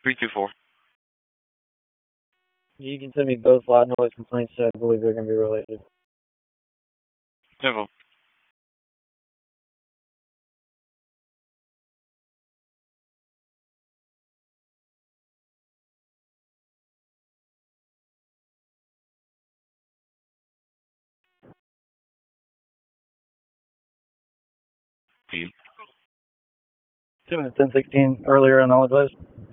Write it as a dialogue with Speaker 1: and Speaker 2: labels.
Speaker 1: 324.
Speaker 2: You can send me both loud noise complaints, so I believe they're going to be related.
Speaker 1: Never. Team.
Speaker 2: 10-16 earlier on all advice.